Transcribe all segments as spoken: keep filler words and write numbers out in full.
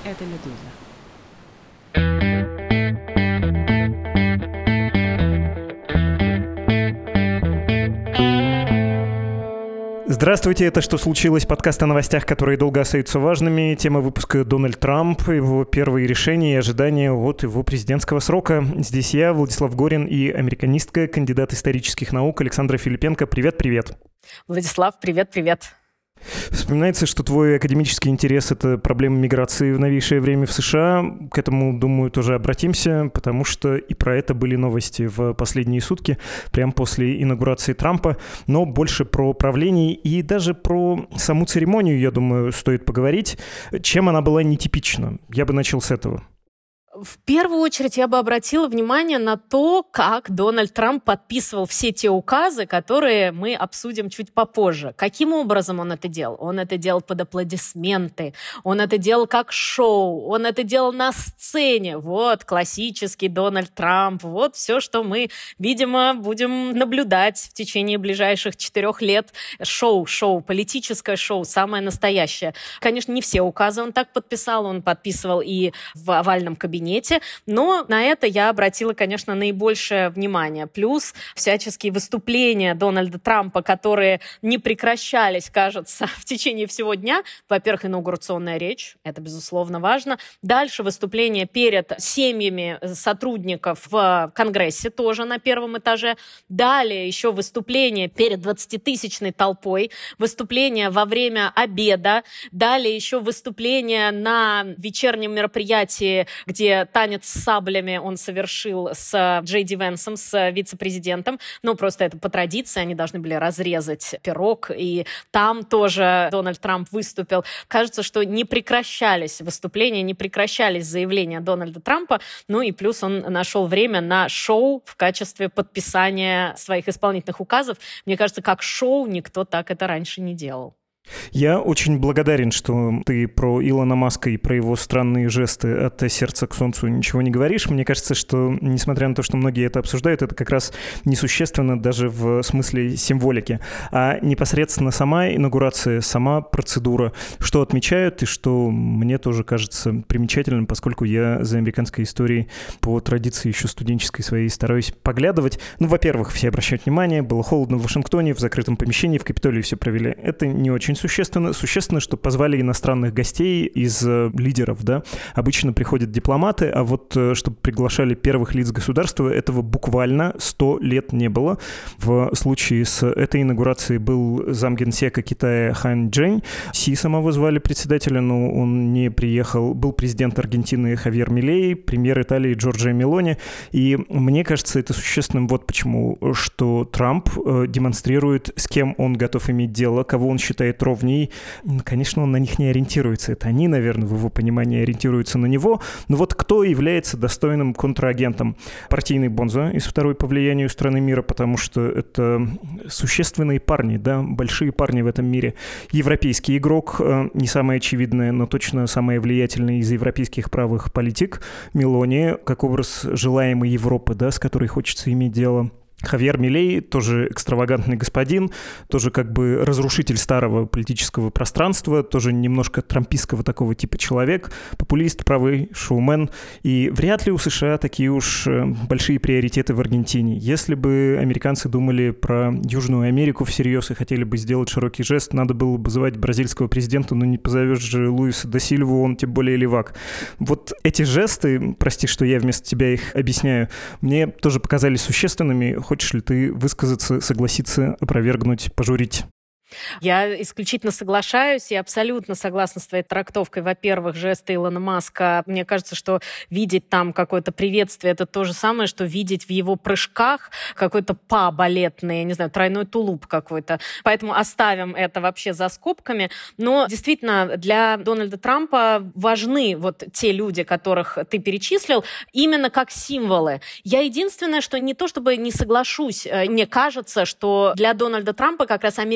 Это «Медуза». Здравствуйте, это «Что случилось?» Подкаст о новостях, которые долго остаются важными. Тема выпуска — Дональд Трамп, его первые решения и ожидания от его президентского срока. Здесь я, Владислав Горин, и американистка, кандидат исторических наук Александра Филипенко. Привет-привет. Владислав, привет-привет. Вспоминается, что твой академический интерес — это проблема миграции в новейшее время в США. К этому, думаю, тоже обратимся, потому что и про это были новости в последние сутки, прямо после инаугурации Трампа. Но больше про правление и даже про саму церемонию, я думаю, стоит поговорить. Чем она была нетипична? Я бы начал с этого. В первую очередь я бы обратила внимание на то, как Дональд Трамп подписывал все те указы, которые мы обсудим чуть попозже. Каким образом он это делал? Он это делал под аплодисменты, он это делал как шоу, он это делал на сцене. Вот классический Дональд Трамп, вот все, что мы, видимо, будем наблюдать в течение ближайших четырех лет. Шоу, шоу, политическое шоу, самое настоящее. Конечно, не все указы он так подписал, он подписывал и в овальном кабинете, но на это я обратила, конечно, наибольшее внимание. Плюс всяческие выступления Дональда Трампа, которые не прекращались, кажется, в течение всего дня. Во-первых, инаугурационная речь, это, безусловно, важно. Дальше выступления перед семьями сотрудников в Конгрессе, тоже на первом этаже. Далее еще выступления перед двадцатитысячной толпой, выступления во время обеда. Далее еще выступления на вечернем мероприятии, где танец с саблями он совершил с Джей Ди Венсом, с вице-президентом. Ну, просто это по традиции, они должны были разрезать пирог, и там тоже Дональд Трамп выступил. Кажется, что не прекращались выступления, не прекращались заявления Дональда Трампа, ну и плюс он нашел время на шоу в качестве подписания своих исполнительных указов. Мне кажется, как шоу никто так это раньше не делал. Я очень благодарен, что ты про Илона Маска и про его странные жесты от сердца к солнцу ничего не говоришь. Мне кажется, что, несмотря на то, что многие это обсуждают, это как раз несущественно даже в смысле символики. А непосредственно сама инаугурация, сама процедура, что отмечают и что мне тоже кажется примечательным, поскольку я за американской историей по традиции еще студенческой своей стараюсь поглядывать. Ну, во-первых, все обращают внимание, было холодно в Вашингтоне, в закрытом помещении, в Капитолии все провели. Это не очень существенно. Существенно, что позвали иностранных гостей из э, лидеров, да. Обычно приходят дипломаты, а вот э, чтобы приглашали первых лиц государства, этого буквально сто лет не было. В случае с этой инаугурацией был замгенсека Китая Хан Чжэнь. Си самого звали председателя, но он не приехал. Был президент Аргентины Хавьер Милей, премьер Италии Джорджиа Мелони. И мне кажется, это существенным вот почему, что Трамп э, демонстрирует, с кем он готов иметь дело, кого он считает ровней. Конечно, он на них не ориентируется. Это они, наверное, в его понимании ориентируются на него. Но вот кто является достойным контрагентом? Партийный бонзо из второй по влиянию страны мира, потому что это существенные парни, да, большие парни в этом мире. Европейский игрок, не самое очевидное, но точно самый влиятельный из европейских правых политик, Мелони, как образ желаемой Европы, да, с которой хочется иметь дело. Хавьер Милей, тоже экстравагантный господин, тоже как бы разрушитель старого политического пространства, тоже немножко трампистского такого типа человек, популист, правый шоумен. И вряд ли у США такие уж большие приоритеты в Аргентине. Если бы американцы думали про Южную Америку всерьез и хотели бы сделать широкий жест, надо было бы звать бразильского президента, но не позовешь же Луиса да Сильву, он тем более левак. Вот эти жесты, прости, что я вместо тебя их объясняю, мне тоже показались существенными. Хочешь ли ты высказаться, согласиться, опровергнуть, пожурить? Я исключительно соглашаюсь и абсолютно согласна с твоей трактовкой. Во-первых, жесты Илона Маска. Мне кажется, что видеть там какое-то приветствие — это то же самое, что видеть в его прыжках какой-то па балетный, я не знаю, тройной тулуп какой-то. Поэтому оставим это вообще за скобками. Но действительно, для Дональда Трампа важны вот те люди, которых ты перечислил, именно как символы. Я единственное, что не то чтобы не соглашусь, мне кажется, что для Дональда Трампа как раз американский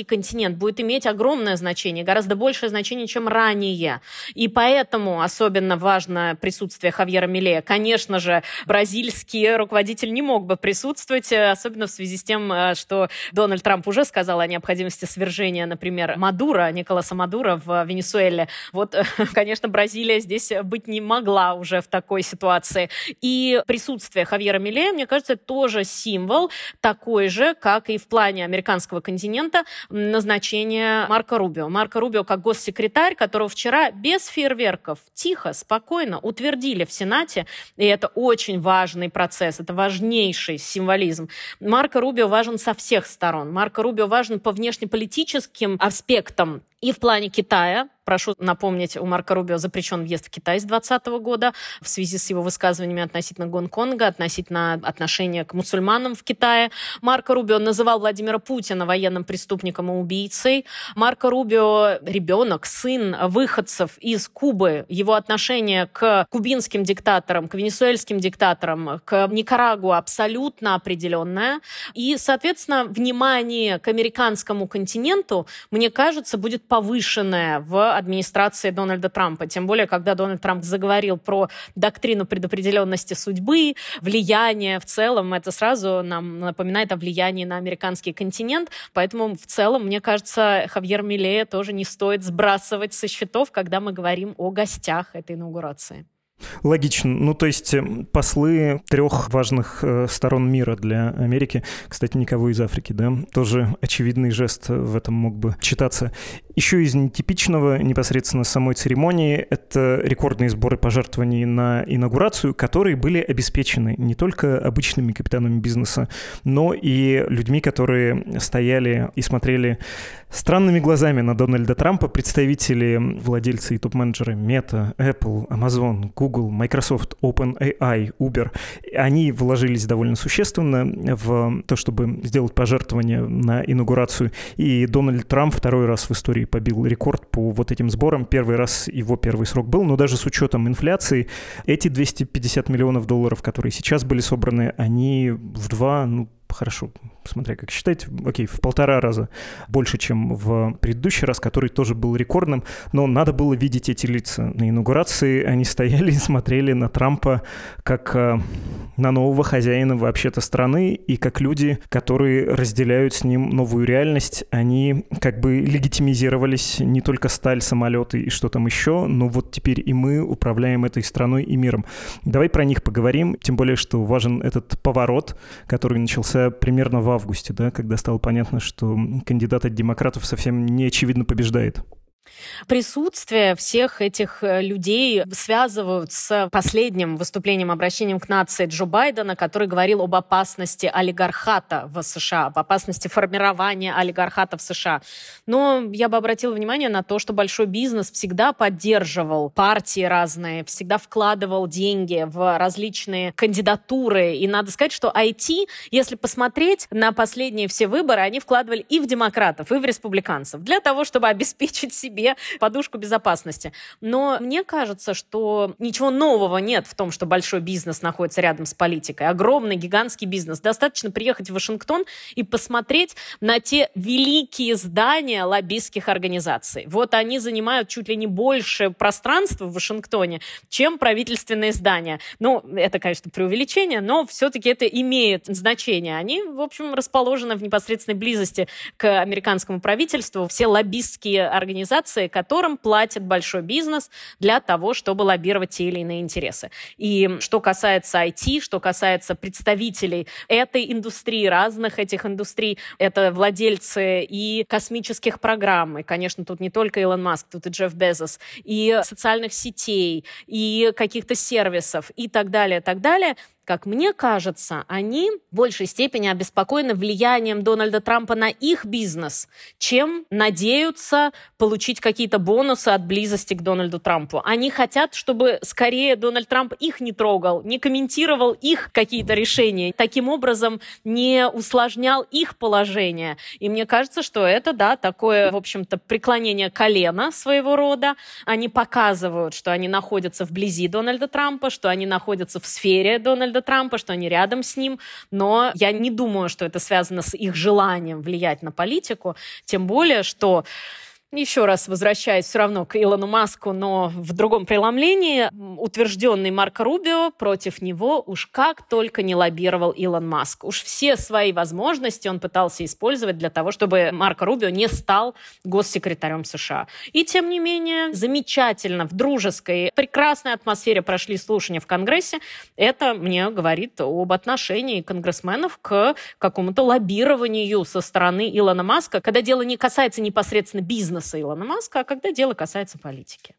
американский континент будет иметь огромное значение, гораздо большее значение, чем ранее. И поэтому особенно важно присутствие Хавьера Милея. Конечно же, бразильский руководитель не мог бы присутствовать, особенно в связи с тем, что Дональд Трамп уже сказал о необходимости свержения, например, Мадуро, Николаса Мадуро в Венесуэле. Вот, конечно, Бразилия здесь быть не могла уже в такой ситуации. И присутствие Хавьера Милея, мне кажется, тоже символ такой же, как и в плане американского континента, назначение Марко Рубио. Марко Рубио как госсекретарь, которого вчера без фейерверков, тихо, спокойно утвердили в Сенате, и это очень важный процесс, это важнейший символизм. Марко Рубио важен со всех сторон. Марко Рубио важен по внешнеполитическим аспектам и в плане Китая. Прошу напомнить, у Марко Рубио запрещен въезд в Китай с двадцатого года в связи с его высказываниями относительно Гонконга, относительно отношения к мусульманам в Китае. Марко Рубио называл Владимира Путина военным преступником и убийцей. Марко Рубио — ребенок, сын выходцев из Кубы. Его отношение к кубинским диктаторам, к венесуэльским диктаторам, к Никарагуа абсолютно определенное. И, соответственно, внимание к американскому континенту, мне кажется, будет повышенное в администрации Дональда Трампа. Тем более, когда Дональд Трамп заговорил про доктрину предопределенности судьбы, влияние в целом, это сразу нам напоминает о влиянии на американский континент. Поэтому в целом, мне кажется, Хавьер Милея тоже не стоит сбрасывать со счетов, когда мы говорим о гостях этой инаугурации. Логично. Ну, то есть послы трех важных э, сторон мира для Америки, кстати, никого из Африки, да, тоже очевидный жест в этом мог бы читаться. Еще из нетипичного непосредственно самой церемонии — это рекордные сборы пожертвований на инаугурацию, которые были обеспечены не только обычными капитанами бизнеса, но и людьми, которые стояли и смотрели странными глазами на Дональда Трампа, представители, владельцы и топ-менеджеры Meta, Apple, Amazon, Google, Microsoft, OpenAI, Uber. Они вложились довольно существенно в то, чтобы сделать пожертвования на инаугурацию. И Дональд Трамп второй раз в истории побил рекорд по вот этим сборам. Первый раз его первый срок был, но даже с учетом инфляции эти двести пятьдесят миллионов долларов, которые сейчас были собраны, они в два, ну, хорошо, смотря как считать, окей, в полтора раза больше, чем в предыдущий раз, который тоже был рекордным, но надо было видеть эти лица. На инаугурации они стояли и смотрели на Трампа как э, на нового хозяина вообще-то страны, и как люди, которые разделяют с ним новую реальность, они как бы легитимизировались не только сталь, самолеты и что там еще, но вот теперь и мы управляем этой страной и миром. Давай про них поговорим, тем более, что важен этот поворот, который начался примерно в августе, да, когда стало понятно, что кандидат от демократов совсем не очевидно побеждает. Присутствие всех этих людей связывают с последним выступлением, обращением к нации Джо Байдена, который говорил об опасности олигархата в США, об опасности формирования олигархата в США. Но я бы обратила внимание на то, что большой бизнес всегда поддерживал партии разные, всегда вкладывал деньги в различные кандидатуры. И надо сказать, что ай ти, если посмотреть на последние все выборы, они вкладывали и в демократов, и в республиканцев для того, чтобы обеспечить себе подушку безопасности. Но мне кажется, что ничего нового нет в том, что большой бизнес находится рядом с политикой. Огромный, гигантский бизнес. Достаточно приехать в Вашингтон и посмотреть на те великие здания лоббистских организаций. Вот они занимают чуть ли не больше пространства в Вашингтоне, чем правительственные здания. Ну, это, конечно, преувеличение, но все-таки это имеет значение. Они, в общем, расположены в непосредственной близости к американскому правительству. Все лоббистские организации, которым платит большой бизнес для того, чтобы лоббировать те или иные интересы. И что касается ай ти, что касается представителей этой индустрии, разных этих индустрий, это владельцы и космических программ, и, конечно, тут не только Илон Маск, тут и Джефф Безос, и социальных сетей, и каких-то сервисов, и так далее, так далее. Как мне кажется, они в большей степени обеспокоены влиянием Дональда Трампа на их бизнес, чем надеются получить какие-то бонусы от близости к Дональду Трампу. Они хотят, чтобы скорее Дональд Трамп их не трогал, не комментировал их какие-то решения, таким образом не усложнял их положение. И мне кажется, что это, да, такое, в общем-то, преклонение колена своего рода. Они показывают, что они находятся вблизи Дональда Трампа, что они находятся в сфере Дональда Дональда Трампа, что они рядом с ним, но я не думаю, что это связано с их желанием влиять на политику, тем более, что... Еще раз возвращаясь все равно к Илону Маску, но в другом преломлении, утвержденный Марко Рубио, против него уж как только не лоббировал Илон Маск. Уж все свои возможности он пытался использовать для того, чтобы Марко Рубио не стал госсекретарем США. И тем не менее, замечательно, в дружеской, прекрасной атмосфере прошли слушания в Конгрессе. Это мне говорит об отношении конгрессменов к какому-то лоббированию со стороны Илона Маска, когда дело не касается непосредственно бизнеса Илона Маска, а когда дело касается политики.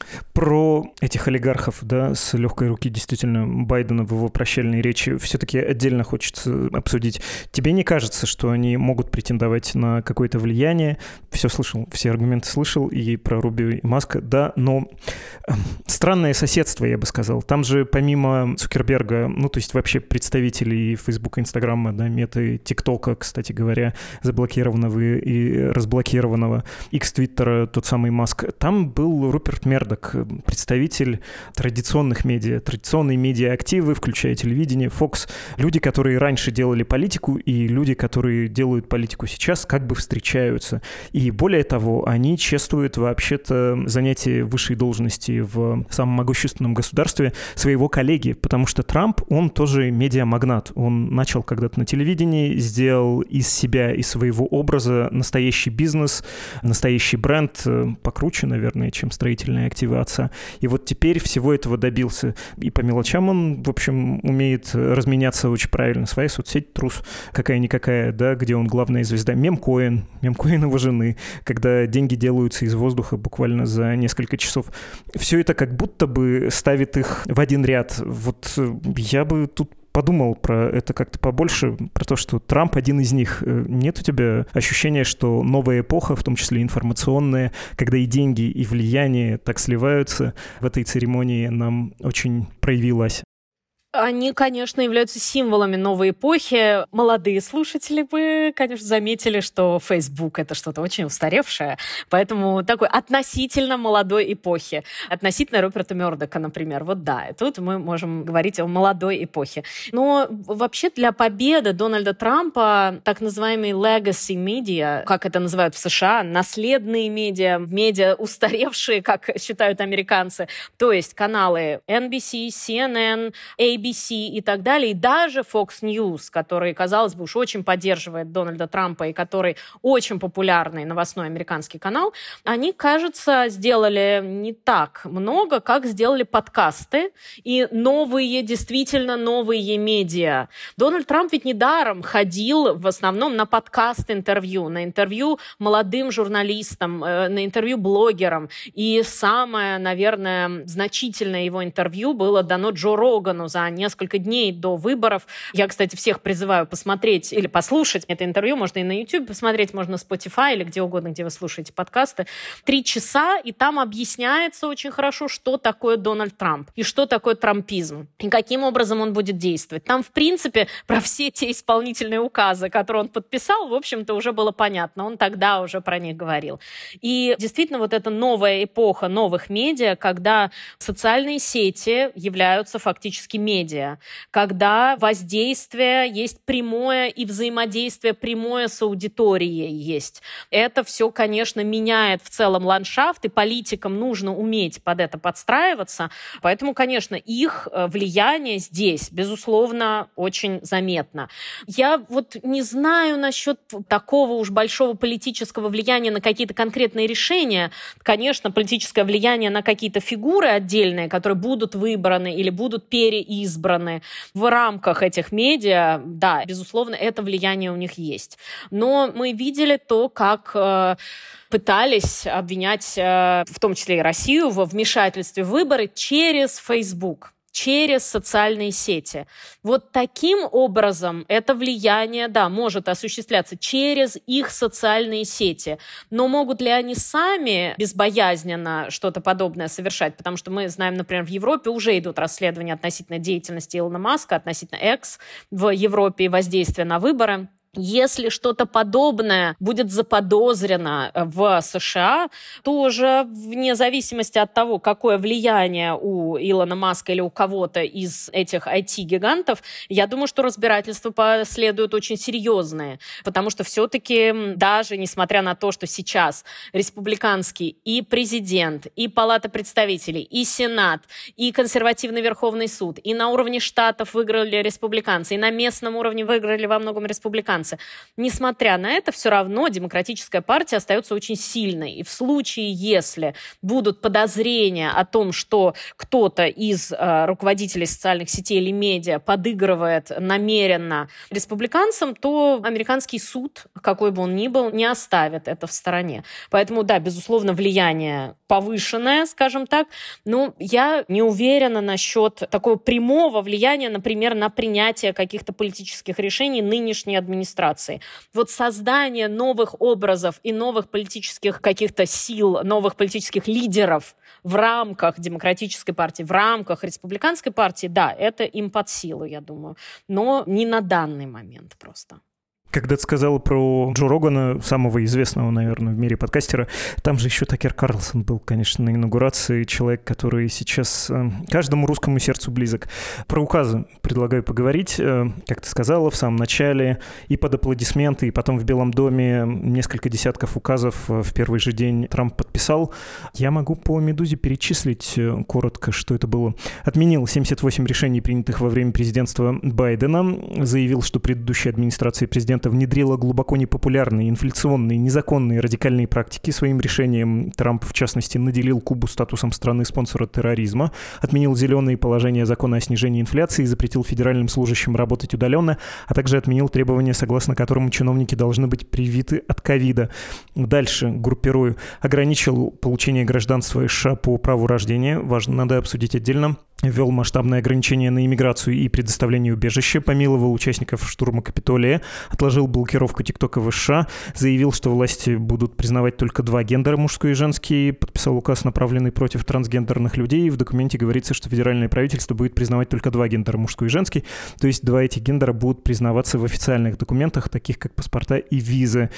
Про этих олигархов, да, с легкой руки действительно Байдена в его прощальной речи все-таки отдельно хочется обсудить. Тебе не кажется, что они могут претендовать на какое-то влияние? Все слышал, все аргументы слышал, и про Рубио и Маска, да, но странное соседство, я бы сказал. Там же помимо Цукерберга, ну, то есть вообще представителей Фейсбука, Инстаграма, да, Меты, ТикТока, кстати говоря, заблокированного и разблокированного, Икс Твиттера, тот самый Маск, там был Руперт Мердок, представитель традиционных медиа, традиционные медиа-активы, включая телевидение, Fox, люди, которые раньше делали политику, и люди, которые делают политику сейчас, как бы встречаются. И более того, они чествуют вообще-то занятие высшей должности в самом могущественном государстве своего коллеги, потому что Трамп, он тоже медиамагнат. Он начал когда-то на телевидении, сделал из себя, из своего образа настоящий бизнес, настоящий бренд, покруче, наверное, чем строительная активы отца. И вот теперь всего этого добился. И по мелочам он, в общем, умеет разменяться очень правильно. Своя соцсеть трус какая-никакая, да, где он главная звезда. Мемкоин, мемкоин его жены, когда деньги делаются из воздуха буквально за несколько часов. Все это как будто бы ставит их в один ряд. Вот я бы тут подумал про это как-то побольше, про то, что Трамп один из них. Нет у тебя ощущения, что новая эпоха, в том числе информационная, когда и деньги, и влияние так сливаются, в этой церемонии нам очень проявилась? Они, конечно, являются символами новой эпохи. Молодые слушатели бы, конечно, заметили, что Facebook — это что-то очень устаревшее, поэтому такой относительно молодой эпохи. Относительно Руперта Мердока, например. Вот да, и тут мы можем говорить о молодой эпохе. Но вообще для победы Дональда Трампа так называемые legacy media, как это называют в США, наследные медиа, медиа устаревшие, как считают американцы, то есть каналы эн би си, си эн эн, эй би си и так далее, и даже Fox News, который, казалось бы, уж очень поддерживает Дональда Трампа и который очень популярный новостной американский канал, они, кажется, сделали не так много, как сделали подкасты и новые, действительно новые медиа. Дональд Трамп ведь недаром ходил в основном на подкаст-интервью, на интервью молодым журналистам, на интервью блогерам. И самое, наверное, значительное его интервью было дано Джо Рогану за несколько дней до выборов. Я, кстати, всех призываю посмотреть или послушать это интервью. Можно и на YouTube посмотреть, можно на Spotify или где угодно, где вы слушаете подкасты. Три часа, и там объясняется очень хорошо, что такое Дональд Трамп и что такое трампизм, и каким образом он будет действовать. Там, в принципе, про все те исполнительные указы, которые он подписал, в общем-то, уже было понятно. Он тогда уже про них говорил. И действительно, вот эта новая эпоха новых медиа, когда социальные сети являются фактически медиа, когда воздействие есть прямое и взаимодействие прямое с аудиторией есть. Это все, конечно, меняет в целом ландшафт, и политикам нужно уметь под это подстраиваться. Поэтому, конечно, их влияние здесь, безусловно, очень заметно. Я вот не знаю насчет такого уж большого политического влияния на какие-то конкретные решения. Конечно, политическое влияние на какие-то фигуры отдельные, которые будут выбраны или будут переизбраны в рамках этих медиа, да, безусловно, это влияние у них есть. Но мы видели то, как э, пытались обвинять, э, в том числе и Россию, во вмешательстве в выборы через Facebook, через социальные сети. Вот таким образом это влияние, да, может осуществляться через их социальные сети. Но могут ли они сами безбоязненно что-то подобное совершать? Потому что мы знаем, например, в Европе уже идут расследования относительно деятельности Илона Маска, относительно X в Европе и воздействия на выборы. Если что-то подобное будет заподозрено в США, тоже вне зависимости от того, какое влияние у Илона Маска или у кого-то из этих ай ти-гигантов, я думаю, что разбирательства последуют очень серьезные, потому что все-таки даже несмотря на то, что сейчас республиканский и президент, и Палата представителей, и Сенат, и консервативный Верховный суд, и на уровне штатов выиграли республиканцы, и на местном уровне выиграли во многом республиканцы, несмотря на это, все равно Демократическая партия остается очень сильной. И в случае, если будут подозрения о том, что кто-то из э, руководителей социальных сетей или медиа подыгрывает намеренно республиканцам, то американский суд, какой бы он ни был, не оставит это в стороне. Поэтому, да, безусловно, влияние повышенное, скажем так, но я не уверена насчет такого прямого влияния, например, на принятие каких-то политических решений нынешней администрации. Вот создание новых образов и новых политических каких-то сил, новых политических лидеров в рамках Демократической партии, в рамках Республиканской партии, да, это им под силу, я думаю, но не на данный момент просто. Когда ты сказала про Джо Рогана, самого известного, наверное, в мире подкастера, там же еще Такер Карлсон был, конечно, на инаугурации, человек, который сейчас э, каждому русскому сердцу близок. Про указы предлагаю поговорить. Э, как ты сказала, в самом начале и под аплодисменты, и потом в Белом доме несколько десятков указов в первый же день Трамп подписал. Я могу по «Медузе» перечислить э, коротко, что это было. Отменил семьдесят восемь решений, принятых во время президентства Байдена, заявил, что предыдущая администрация президента внедрила глубоко непопулярные, инфляционные, незаконные, радикальные практики. Своим решением Трамп, в частности, наделил Кубу статусом страны-спонсора терроризма, отменил зеленые положения закона о снижении инфляции, запретил федеральным служащим работать удаленно, а также отменил требования, согласно которому чиновники должны быть привиты от ковида. Дальше, группирую, ограничил получение гражданства США по праву рождения. Важно, надо обсудить отдельно. Ввел масштабные ограничения на иммиграцию и предоставление убежища, помиловал участников штурма Капитолия, отложил блокировку ТикТока в США, заявил, что власти будут признавать только два гендера, мужской и женский, подписал указ, направленный против трансгендерных людей. В документе говорится, что федеральное правительство будет признавать только два гендера, мужской и женский, то есть два этих гендера будут признаваться в официальных документах, таких как паспорта и визы.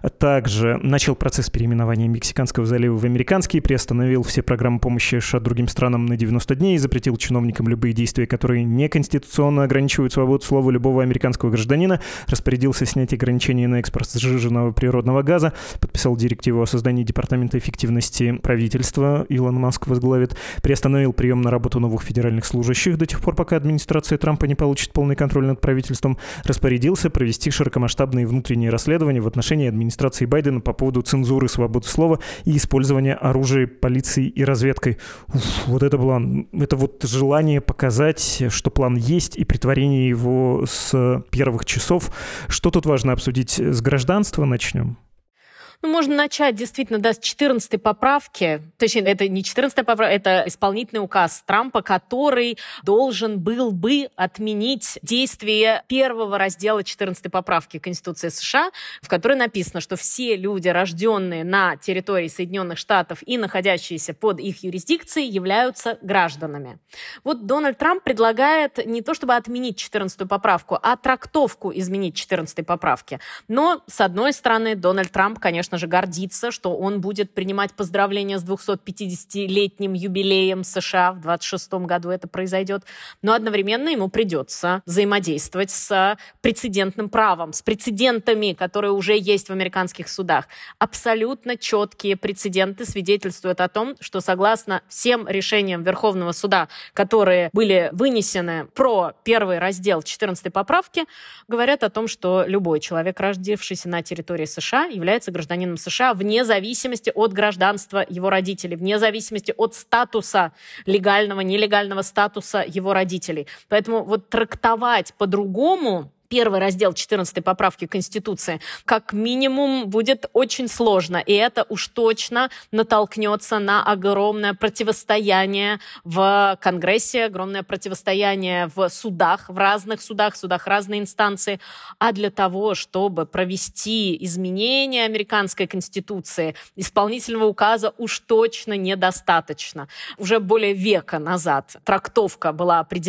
Также начал процесс переименования Мексиканского залива в американский, приостановил все программы помощи США другим странам на девяносто дней, запретил чиновникам любые действия, которые неконституционно ограничивают свободу слова любого американского гражданина, распорядился снять ограничения на экспорт сжиженного природного газа, подписал директиву о создании Департамента эффективности правительства, Илон Маск возглавит, приостановил прием на работу новых федеральных служащих до тех пор, пока администрация Трампа не получит полный контроль над правительством, распорядился провести широкомасштабные внутренние расследования в отношении администрации Байдена по поводу цензуры свободы слова и использования оружия полицией и разведкой. Уф, вот это было, это вот желание показать, что план есть, и притворение его с первых часов. Что тут важно обсудить? С гражданства начнем? Ну, можно начать действительно да, с четырнадцатой поправки. Точнее, это не четырнадцатая поправка, это исполнительный указ Трампа, который должен был бы отменить действие первого раздела четырнадцатой поправки Конституции США, в которой написано, что все люди, рожденные на территории Соединенных Штатов и находящиеся под их юрисдикцией, являются гражданами. Вот Дональд Трамп предлагает не то чтобы отменить четырнадцатую поправку, а трактовку изменить четырнадцатой поправки. Но, с одной стороны, Дональд Трамп, конечно, Конечно же, гордится, что он будет принимать поздравления с двухсотпятидесятилетним юбилеем США. В двадцать шестом году это произойдет. Но одновременно ему придется взаимодействовать с прецедентным правом, с прецедентами, которые уже есть в американских судах. Абсолютно четкие прецеденты свидетельствуют о том, что согласно всем решениям Верховного суда, которые были вынесены про первый раздел четырнадцатой поправки, говорят о том, что любой человек, родившийся на территории США, является гражданином США вне зависимости от гражданства его родителей, вне зависимости от статуса легального, нелегального статуса его родителей. Поэтому вот трактовать по-другому первый раздел четырнадцатой поправки Конституции как минимум будет очень сложно, и это уж точно натолкнется на огромное противостояние в Конгрессе, огромное противостояние в судах, в разных судах, в судах разной инстанции. А для того, чтобы провести изменения американской Конституции, исполнительного указа уж точно недостаточно. Уже более века назад трактовка была определена,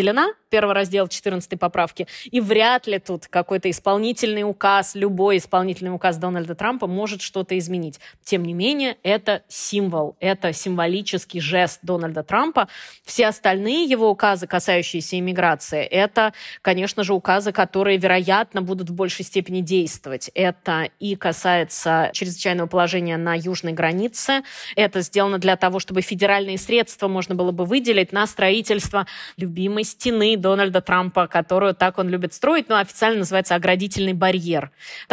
первого раздела четырнадцатой поправки, и вряд ли тут какой-то исполнительный указ, любой исполнительный указ Дональда Трампа может что-то изменить. Тем не менее, это символ, это символический жест Дональда Трампа. Все остальные его указы, касающиеся иммиграции, это, конечно же, указы, которые, вероятно, будут в большей степени действовать. Это и касается чрезвычайного положения на южной границе. Это сделано для того, чтобы федеральные средства можно было бы выделить на строительство любимой стены Дональда Трампа, которую так он любит строить, но официально называется оградительный барьер.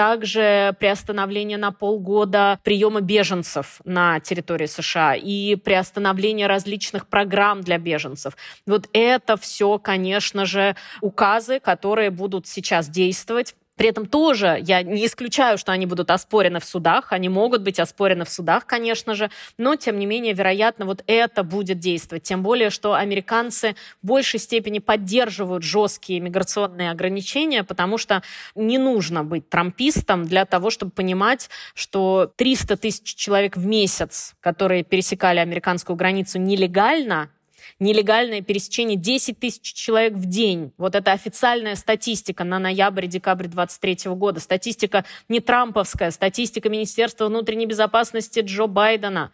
Также приостановление на полгода приема беженцев на территории США и приостановление различных программ для беженцев. Вот это все, конечно же, указы, которые будут сейчас действовать. При этом тоже я не исключаю, что они будут оспорены в судах, они могут быть оспорены в судах, конечно же, но, тем не менее, вероятно, вот это будет действовать. Тем более, что американцы в большей степени поддерживают жесткие миграционные ограничения, потому что не нужно быть трампистом для того, чтобы понимать, что триста тысяч человек в месяц, которые пересекали американскую границу нелегально, нелегальное пересечение десять тысяч человек в день. Вот это официальная статистика на ноябрь-декабрь двадцать третьего года. Статистика не трамповская, статистика Министерства внутренней безопасности Джо Байдена.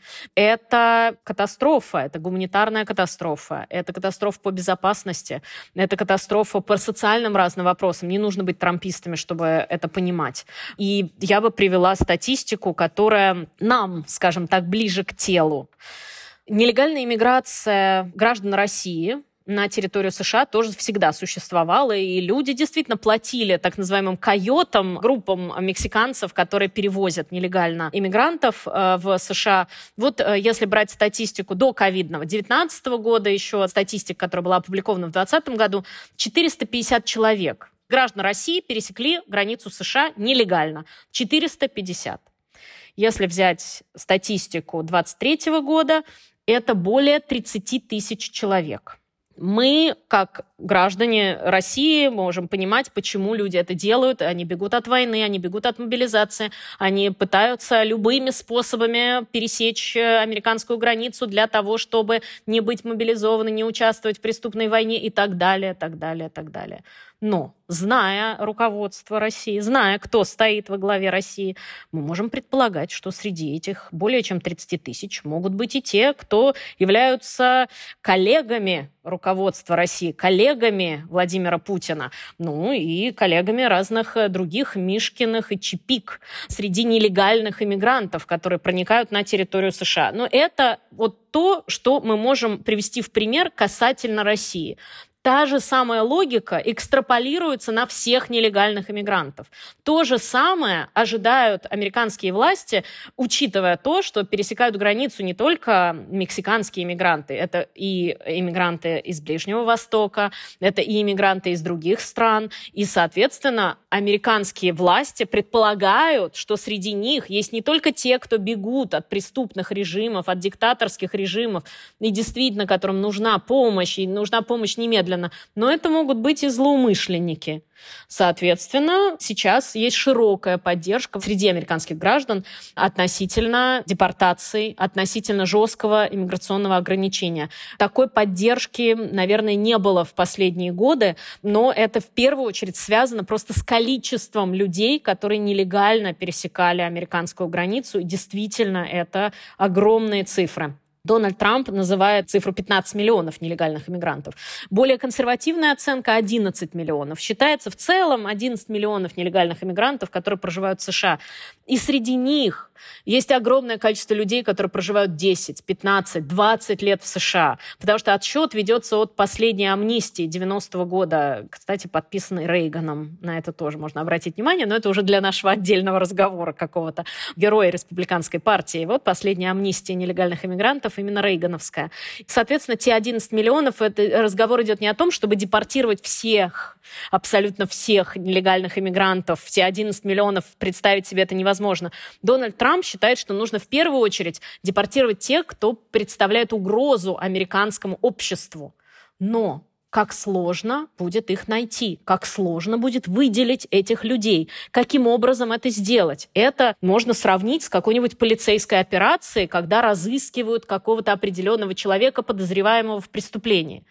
Это катастрофа, это гуманитарная катастрофа, это катастрофа по безопасности, это катастрофа по социальным разным вопросам. Не нужно быть трампистами, чтобы это понимать. И я бы привела статистику, которая нам, скажем так, ближе к телу. Нелегальная иммиграция граждан России на территорию США тоже всегда существовала, и люди действительно платили так называемым койотам, группам мексиканцев, которые перевозят нелегально иммигрантов э, в США. Вот э, если брать статистику до ковидного девятнадцатого года, еще статистика, которая была опубликована в двадцатом году, четыреста пятьдесят человек граждан России пересекли границу США нелегально. четыреста пятьдесят. Если взять статистику двадцать третьего года, это более тридцать тысяч человек. Мы, как граждане России, можем понимать, почему люди это делают. Они бегут от войны, они бегут от мобилизации, они пытаются любыми способами пересечь американскую границу для того, чтобы не быть мобилизованы, не участвовать в преступной войне и так далее, так далее, так далее. Но, зная руководство России, зная, кто стоит во главе России, мы можем предполагать, что среди этих более чем тридцать тысяч могут быть и те, кто являются коллегами руководства России, коллегами Владимира Путина, ну и коллегами разных других Мишкиных и Чипик среди нелегальных иммигрантов, которые проникают на территорию США. Но это вот то, что мы можем привести в пример касательно России. Та же самая логика экстраполируется на всех нелегальных иммигрантов. То же самое ожидают американские власти, учитывая то, что пересекают границу не только мексиканские иммигранты, это и иммигранты из Ближнего Востока, это и иммигранты из других стран. И, соответственно, американские власти предполагают, что среди них есть не только те, кто бегут от преступных режимов, от диктаторских режимов, и действительно, которым нужна помощь, и нужна помощь немедленно, но это могут быть и злоумышленники. Соответственно, сейчас есть широкая поддержка среди американских граждан относительно депортаций, относительно жесткого иммиграционного ограничения. Такой поддержки, наверное, не было в последние годы, но это в первую очередь связано просто с количеством людей, которые нелегально пересекали американскую границу. И действительно, это огромные цифры. Дональд Трамп называет цифру пятнадцать миллионов нелегальных иммигрантов. Более консервативная оценка – одиннадцать миллионов. Считается в целом одиннадцать миллионов нелегальных иммигрантов, которые проживают в США. И среди них есть огромное количество людей, которые проживают десять, пятнадцать, двадцать лет в США. Потому что отсчет ведется от последней амнистии девяностого года, кстати, подписанной Рейганом. На это тоже можно обратить внимание, но это уже для нашего отдельного разговора какого-то героя республиканской партии. Вот последняя амнистия нелегальных иммигрантов, именно рейгановская. Соответственно, те одиннадцать миллионов, это разговор идет не о том, чтобы депортировать всех, абсолютно всех нелегальных иммигрантов. Все одиннадцать миллионов, представить себе это невозможно. Дональд Трамп считает, что нужно в первую очередь депортировать тех, кто представляет угрозу американскому обществу. Но как сложно будет их найти, как сложно будет выделить этих людей, каким образом это сделать. Это можно сравнить с какой-нибудь полицейской операцией, когда разыскивают какого-то определенного человека, подозреваемого в преступлении.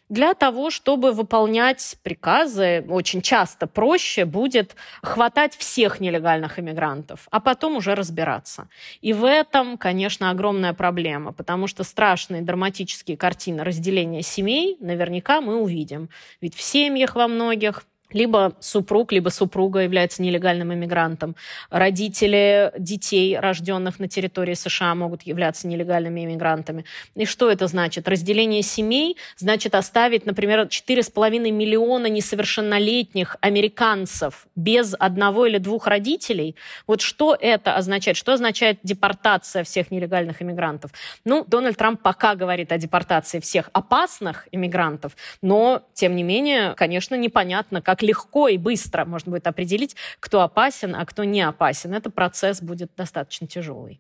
Для того, чтобы выполнять приказы, очень часто проще будет хватать всех нелегальных иммигрантов, а потом уже разбираться. И в этом, конечно, огромная проблема, потому что страшные драматические картины разделения семей наверняка мы увидим. Ведь в семьях во многих либо супруг, либо супруга является нелегальным иммигрантом. Родители детей, рожденных на территории США, могут являться нелегальными иммигрантами. И что это значит? Разделение семей значит оставить, например, четыре с половиной миллиона несовершеннолетних американцев без одного или двух родителей. Вот что это означает? Что означает депортация всех нелегальных иммигрантов? Ну, Дональд Трамп пока говорит о депортации всех опасных иммигрантов, но, тем не менее, конечно, непонятно, как легко и быстро можно будет определить, кто опасен, а кто не опасен. Этот процесс будет достаточно тяжелый.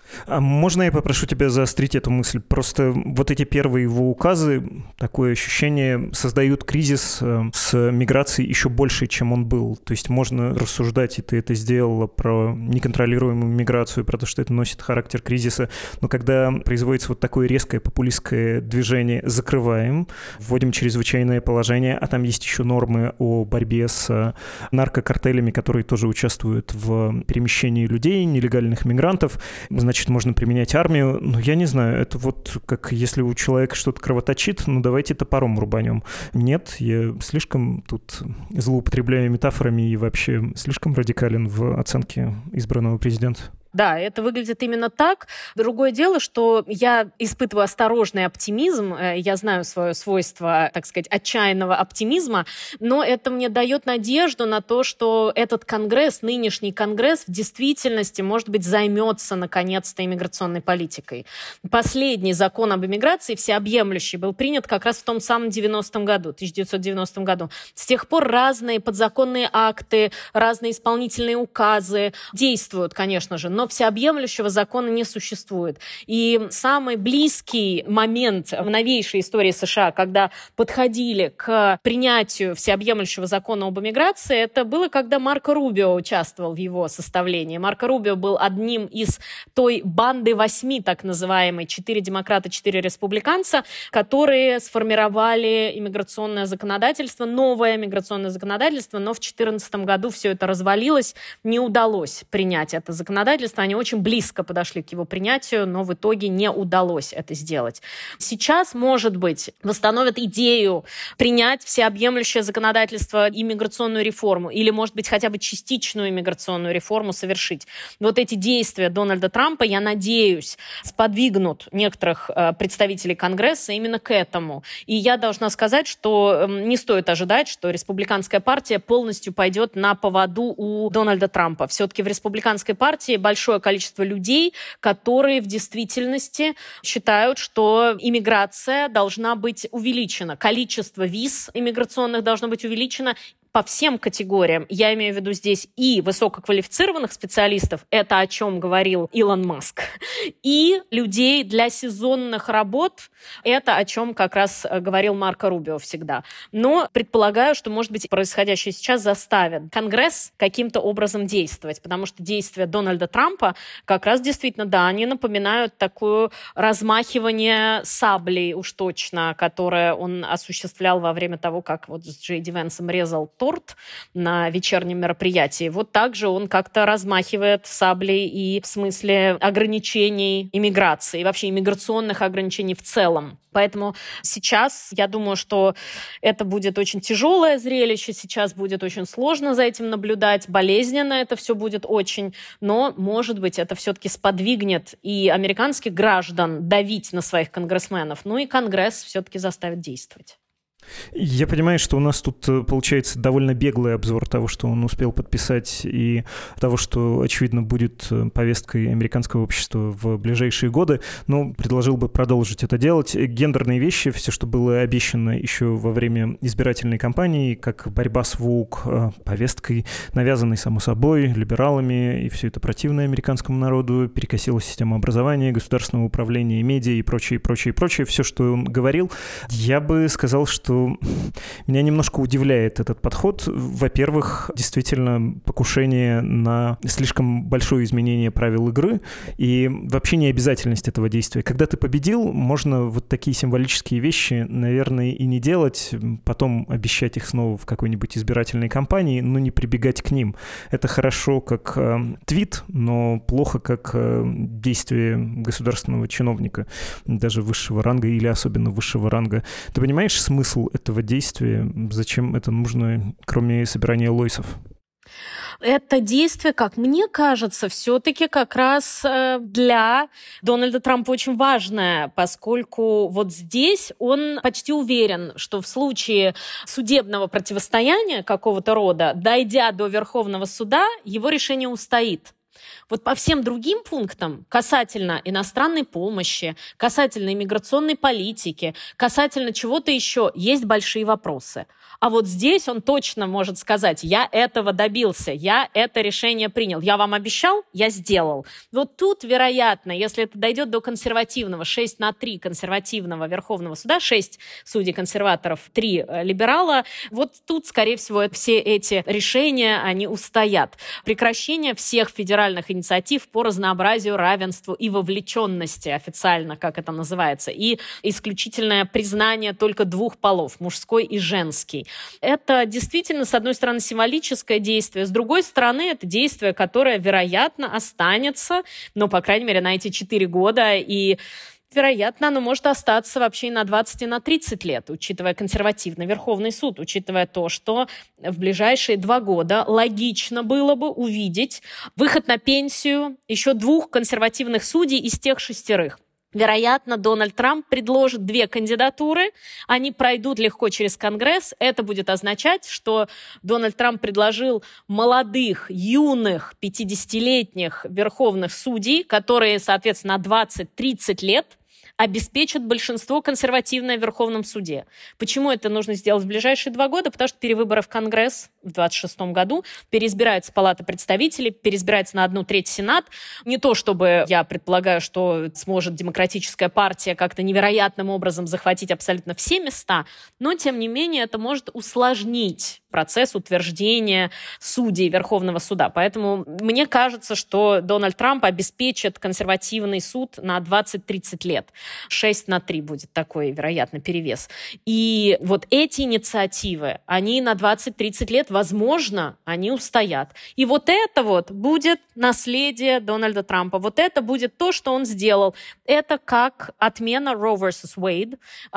А можно я попрошу тебя заострить эту мысль? Просто вот эти первые его указы, такое ощущение, создают кризис с миграцией еще больше, чем он был. То есть можно рассуждать, и ты это сделала, про неконтролируемую миграцию, про то, что это носит характер кризиса. Но когда производится вот такое резкое популистское движение «закрываем», вводим чрезвычайное положение, а там есть еще нормы о борьбе с наркокартелями, которые тоже участвуют в перемещении людей, нелегальных мигрантов, значит, можно применять армию. Но я не знаю, это вот как если у человека что-то кровоточит, ну давайте топором рубанем. Нет, я слишком тут злоупотребляю метафорами и вообще слишком радикален в оценке избранного президента. Да, это выглядит именно так. Другое дело, что я испытываю осторожный оптимизм. Я знаю свое свойство, так сказать, отчаянного оптимизма, но это мне дает надежду на то, что этот Конгресс, нынешний Конгресс, в действительности, может быть, займется, наконец-то, иммиграционной политикой. Последний закон об иммиграции, всеобъемлющий, был принят как раз в том самом девяностом году, тысяча девятьсот девяностом году. С тех пор разные подзаконные акты, разные исполнительные указы действуют, конечно же, но но всеобъемлющего закона не существует. И самый близкий момент в новейшей истории США, когда подходили к принятию всеобъемлющего закона об иммиграции, это было, когда Марко Рубио участвовал в его составлении. Марко Рубио был одним из той банды восьми, так называемой, четыре демократа, четыре республиканца, которые сформировали иммиграционное законодательство, новое иммиграционное законодательство, но в две тысячи четырнадцатом году все это развалилось, не удалось принять это законодательство. Они очень близко подошли к его принятию, но в итоге не удалось это сделать. Сейчас, может быть, восстановят идею принять всеобъемлющее законодательство, иммиграционную реформу, или, может быть, хотя бы частичную иммиграционную реформу совершить. Вот эти действия Дональда Трампа, я надеюсь, сподвигнут некоторых э, представителей Конгресса именно к этому. И я должна сказать, что э, не стоит ожидать, что республиканская партия полностью пойдет на поводу у Дональда Трампа. Все-таки в республиканской партии большое количество людей, которые в действительности считают, что иммиграция должна быть увеличена, количество виз иммиграционных должно быть увеличено по всем категориям. Я имею в виду здесь и высококвалифицированных специалистов, это о чем говорил Илон Маск, и людей для сезонных работ, это о чем как раз говорил Марко Рубио всегда. Но предполагаю, что, может быть, происходящее сейчас заставит Конгресс каким-то образом действовать, потому что действия Дональда Трампа как раз действительно, да, они напоминают такое размахивание саблей уж точно, которое он осуществлял во время того, как вот с Джей Ди Венсом резал торт на вечернем мероприятии. Вот так же он как-то размахивает саблей и в смысле ограничений иммиграции, вообще иммиграционных ограничений в целом. Поэтому сейчас я думаю, что это будет очень тяжелое зрелище, сейчас будет очень сложно за этим наблюдать, болезненно это все будет очень, но, может быть, это все-таки сподвигнет и американских граждан давить на своих конгрессменов, ну и Конгресс все-таки заставит действовать. Я понимаю, что у нас тут получается довольно беглый обзор того, что он успел подписать, и того, что, очевидно, будет повесткой американского общества в ближайшие годы, но предложил бы продолжить это делать. Гендерные вещи, все, что было обещано еще во время избирательной кампании, как борьба с вук, повесткой, навязанной, само собой, либералами, и все это противно американскому народу, перекосила систему образования, государственного управления, медиа и прочее, прочее, прочее, все, что он говорил, я бы сказал, что что меня немножко удивляет этот подход. Во-первых, действительно, покушение на слишком большое изменение правил игры и вообще необязательность этого действия. Когда ты победил, можно вот такие символические вещи, наверное, и не делать, потом обещать их снова в какой-нибудь избирательной кампании, но не прибегать к ним. Это хорошо как э, твит, но плохо как э, действие государственного чиновника, даже высшего ранга или особенно высшего ранга. Ты понимаешь смысл этого действия? Зачем это нужно, кроме собирания лойсов? Это действие, как мне кажется, все-таки как раз для Дональда Трампа очень важное, поскольку вот здесь он почти уверен, что в случае судебного противостояния какого-то рода, дойдя до Верховного суда, его решение устоит. Вот по всем другим пунктам, касательно иностранной помощи, касательно иммиграционной политики, касательно чего-то еще, есть большие вопросы. А вот здесь он точно может сказать: я этого добился, я это решение принял, я вам обещал, я сделал. Вот тут, вероятно, если это дойдет до консервативного, шесть на три консервативного Верховного суда, шесть судей-консерваторов, три либерала, вот тут, скорее всего, все эти решения, они устоят. Прекращение всех федеральных инициатив по разнообразию, равенству и вовлеченности, официально, как это называется, и исключительное признание только двух полов, мужской и женский. Это действительно, с одной стороны, символическое действие, с другой стороны, это действие, которое, вероятно, останется, ну, по крайней мере, на эти четыре года, и вероятно, оно может остаться вообще и на двадцать, и на тридцать лет, учитывая консервативный Верховный суд, учитывая то, что в ближайшие два года логично было бы увидеть выход на пенсию еще двух консервативных судей из тех шестерых. Вероятно, Дональд Трамп предложит две кандидатуры, они пройдут легко через Конгресс. Это будет означать, что Дональд Трамп предложил молодых, юных, пятидесятилетних верховных судей, которые, соответственно, на двадцать-тридцать лет обеспечат большинство консервативное в Верховном суде. Почему это нужно сделать в ближайшие два года? Потому что перевыборы в Конгресс в двадцать шестом году, переизбирается Палата представителей, переизбирается на одну треть Сенат. Не то чтобы я предполагаю, что сможет демократическая партия как-то невероятным образом захватить абсолютно все места, но, тем не менее, это может усложнить процесс утверждения судей Верховного суда. Поэтому мне кажется, что Дональд Трамп обеспечит консервативный суд на двадцать-тридцать лет. шесть на три будет такой, вероятно, перевес. И вот эти инициативы, они на двадцать-тридцать лет, возможно, они устоят. И вот это вот будет наследие Дональда Трампа. Вот это будет то, что он сделал. Это как отмена Roe versus Wade,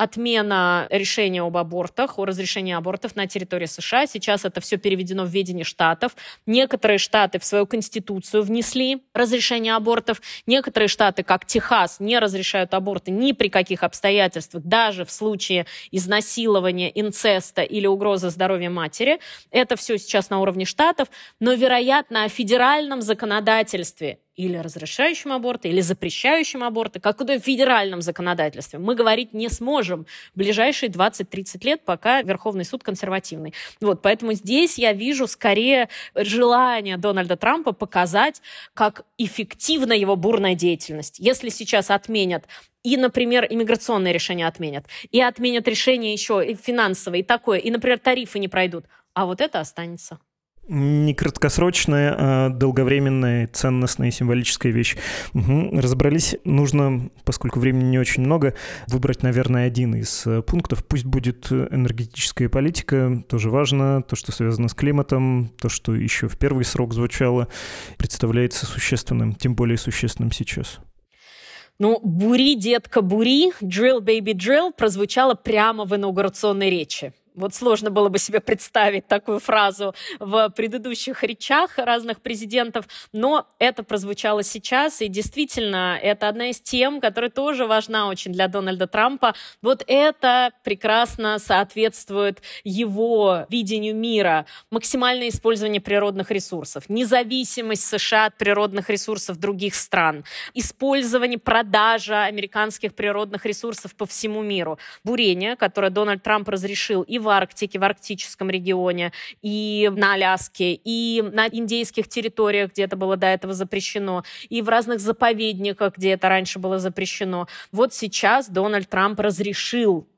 отмена решения об абортах, о разрешении абортов на территории США. Сейчас это все переведено в ведение штатов. Некоторые штаты в свою конституцию внесли разрешение абортов. Некоторые штаты, как Техас, не разрешают аборты ни при каких обстоятельствах, даже в случае изнасилования, инцеста или угрозы здоровью матери. Это все сейчас на уровне штатов. Но, вероятно, о федеральном законодательстве или разрешающем аборты, или запрещающем аборты, как и в федеральном законодательстве, мы говорить не сможем в ближайшие двадцать-тридцать лет, пока Верховный суд консервативный. Вот, поэтому здесь я вижу скорее желание Дональда Трампа показать, как эффективна его бурная деятельность. Если сейчас отменят и, например, иммиграционные решения отменят, и отменят решения еще и финансовые, и такое, и, например, тарифы не пройдут, а вот это останется. Не краткосрочная, а долговременная, ценностная, символическая вещь. Угу. Разобрались. Нужно, поскольку времени не очень много, выбрать, наверное, один из пунктов. Пусть будет энергетическая политика, тоже важно. То, что связано с климатом, то, что еще в первый срок звучало, представляется существенным, тем более существенным сейчас. Ну, «Бури, детка, бури», «Drill, baby, drill» прозвучало прямо в инаугурационной речи. Вот сложно было бы себе представить такую фразу в предыдущих речах разных президентов, но это прозвучало сейчас, и действительно, это одна из тем, которая тоже важна очень для Дональда Трампа. Вот это прекрасно соответствует его видению мира. Максимальное использование природных ресурсов, независимость США от природных ресурсов других стран, использование, продажа американских природных ресурсов по всему миру. Бурение, которое Дональд Трамп разрешил и в Арктике, в арктическом регионе, и на Аляске, и на индейских территориях, где это было до этого запрещено, и в разных заповедниках, где это раньше было запрещено. Вот сейчас Дональд Трамп разрешил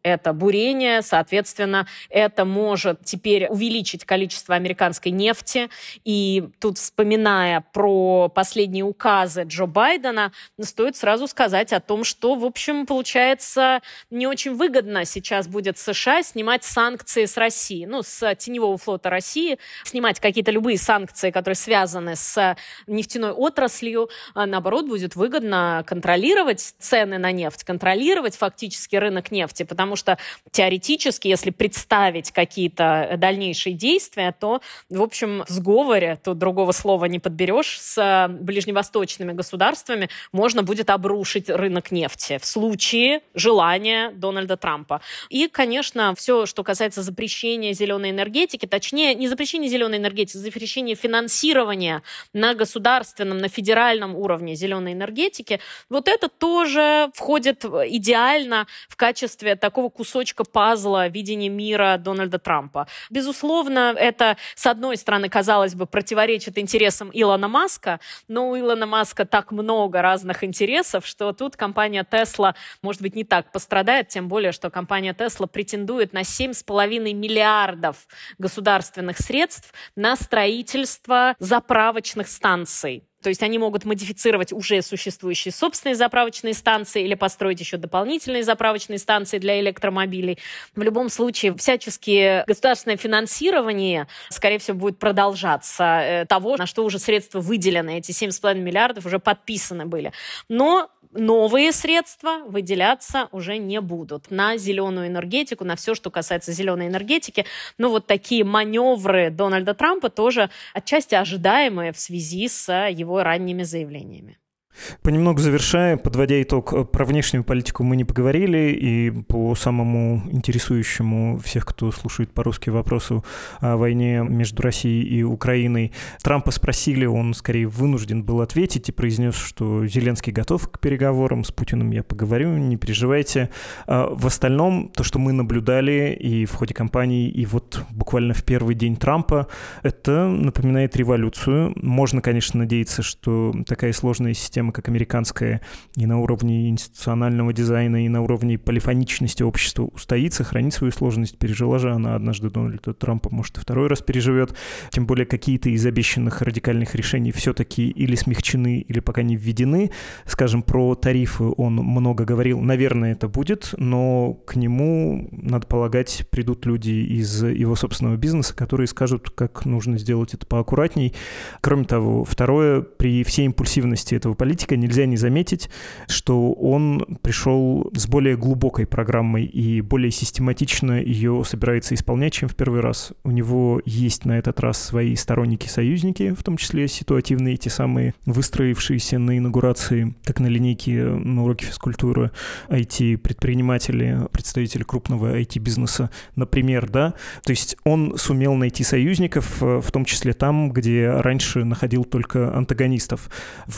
это бурение, соответственно, это может теперь увеличить количество американской нефти. И тут, вспоминая про последние указы Джо Байдена, стоит сразу сказать о том, что, в общем, получается, не очень выгодно сейчас будет США снимать санкции с России, ну, с теневого флота России, снимать какие-то любые санкции, которые связаны с нефтяной отраслью. А наоборот, будет выгодно контролировать цены на нефть, контролировать фактически рынок нефти, потому что теоретически, если представить какие-то дальнейшие действия, то, в общем, в сговоре, тут другого слова не подберешь, с ближневосточными государствами можно будет обрушить рынок нефти в случае желания Дональда Трампа. И, конечно, все, что касается запрещения зеленой энергетики, точнее, не запрещения зеленой энергетики, а запрещения финансирования на государственном, на федеральном уровне зеленой энергетики, вот это тоже входит идеально в качестве такого кусочка пазла видения мира Дональда Трампа. Безусловно, это, с одной стороны, казалось бы, противоречит интересам Илона Маска, но у Илона Маска так много разных интересов, что тут компания Tesla, может быть, не так пострадает, тем более, что компания Tesla претендует на семь с половиной миллиардов государственных средств на строительство заправочных станций. То есть они могут модифицировать уже существующие собственные заправочные станции или построить еще дополнительные заправочные станции для электромобилей. В любом случае, всяческие государственное финансирование, скорее всего, будет продолжаться. Того, на что уже средства выделены, эти семь с половиной миллиардов уже подписаны были. Но новые средства выделяться уже не будут на зеленую энергетику, на все, что касается зеленой энергетики. Но вот такие маневры Дональда Трампа тоже отчасти ожидаемые в связи с его ранними заявлениями. Понемногу завершая, подводя итог, про внешнюю политику мы не поговорили, и по самому интересующему всех, кто слушает по-русски, вопросу о войне между Россией и Украиной, Трампа спросили, он скорее вынужден был ответить и произнес, что Зеленский готов к переговорам, с Путиным я поговорю, не переживайте. А в остальном, то, что мы наблюдали и в ходе кампании, и вот буквально в первый день Трампа, это напоминает революцию. Можно, конечно, надеяться, что такая сложная система, как американская, и на уровне институционального дизайна, и на уровне полифоничности общества устоит, сохранит свою сложность. Пережила же она однажды Дональда Трампа, может, и второй раз переживет. Тем более какие-то из обещанных радикальных решений все-таки или смягчены, или пока не введены. Скажем, про тарифы он много говорил. Наверное, это будет, но к нему, надо полагать, придут люди из его собственного бизнеса, которые скажут, как нужно сделать это поаккуратней. Кроме того, второе, при всей импульсивности этого политика нельзя не заметить, что он пришел с более глубокой программой и более систематично ее собирается исполнять, чем в первый раз. У него есть на этот раз свои сторонники-союзники, в том числе ситуативные, те самые выстроившиеся на инаугурации, как на линейке на уроке физкультуры, ай ти-предприниматели, представители крупного ай ти-бизнеса, например, да. То есть он сумел найти союзников, в том числе там, где раньше находил только антагонистов.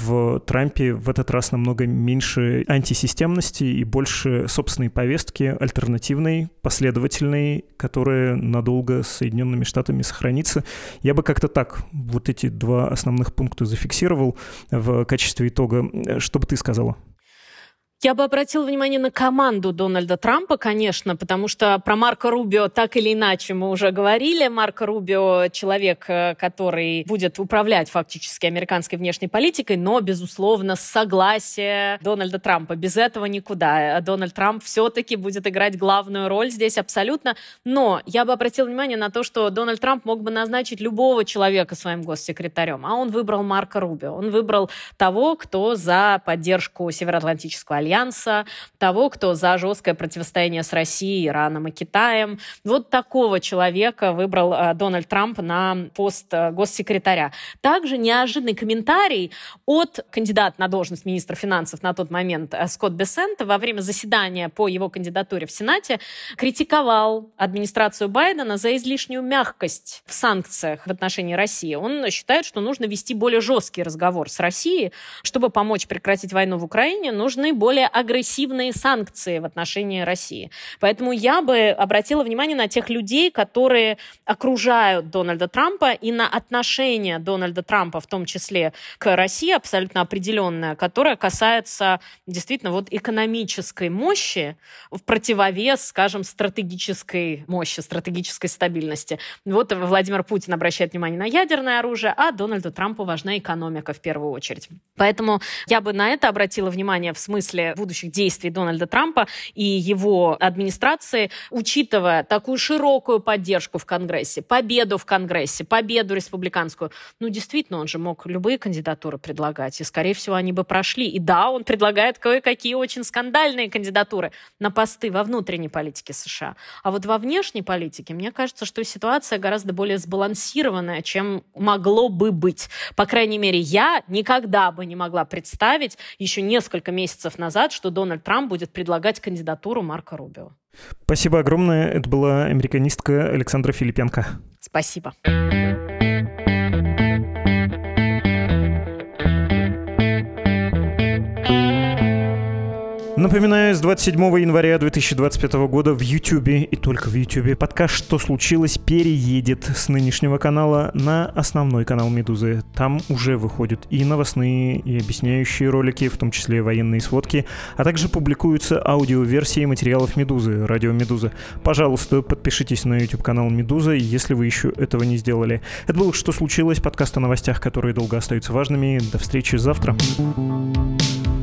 В Трампе в этот раз намного меньше антисистемности и больше собственной повестки, альтернативной, последовательной, которая надолго с Соединенными Штатами сохранится. Я бы как-то так вот эти два основных пункта зафиксировал в качестве итога. Что бы ты сказала? Я бы обратила внимание на команду Дональда Трампа, конечно, потому что про Марко Рубио так или иначе мы уже говорили. Марко Рубио — человек, который будет управлять фактически американской внешней политикой, но, безусловно, с согласия Дональда Трампа. Без этого никуда. Дональд Трамп все-таки будет играть главную роль здесь абсолютно. Но я бы обратила внимание на то, что Дональд Трамп мог бы назначить любого человека своим госсекретарем, а он выбрал Марко Рубио. Он выбрал того, кто за поддержку Североатлантического альянса, Альянса, того, кто за жесткое противостояние с Россией, Ираном и Китаем. Вот такого человека выбрал э, Дональд Трамп на пост э, госсекретаря. Также неожиданный комментарий от кандидата на должность министра финансов на тот момент э, Скотт Бессента во время заседания по его кандидатуре в Сенате критиковал администрацию Байдена за излишнюю мягкость в санкциях в отношении России. Он считает, что нужно вести более жесткий разговор с Россией. Чтобы помочь прекратить войну в Украине, нужны более более агрессивные санкции в отношении России. Поэтому я бы обратила внимание на тех людей, которые окружают Дональда Трампа, и на отношение Дональда Трампа, в том числе к России, абсолютно определенное, которое касается действительно вот экономической мощи в противовес, скажем, стратегической мощи, стратегической стабильности. Вот Владимир Путин обращает внимание на ядерное оружие, а Дональду Трампу важна экономика в первую очередь. Поэтому я бы на это обратила внимание в смысле будущих действий Дональда Трампа и его администрации, учитывая такую широкую поддержку в Конгрессе, победу в Конгрессе, победу республиканскую. Ну, действительно, он же мог любые кандидатуры предлагать, и, скорее всего, они бы прошли. И да, он предлагает кое-какие очень скандальные кандидатуры на посты во внутренней политике США. А вот во внешней политике, мне кажется, что ситуация гораздо более сбалансированная, чем могло бы быть. По крайней мере, я никогда бы не могла представить еще несколько месяцев назад, что Дональд Трамп будет предлагать кандидатуру Марко Рубио. Спасибо огромное. Это была американистка Александра Филипенко. Спасибо. Напоминаю, с двадцать седьмого января две тысячи двадцать пятого года в Ютубе, и только в Ютубе, подкаст «Что случилось?» переедет с нынешнего канала на основной канал «Медузы». Там уже выходят и новостные, и объясняющие ролики, в том числе военные сводки, а также публикуются аудиоверсии материалов «Медузы», радио «Медуза». Пожалуйста, подпишитесь на YouTube-канал «Медуза», если вы еще этого не сделали. Это был «Что случилось?» Подкаст о новостях, которые долго остаются важными. До встречи завтра.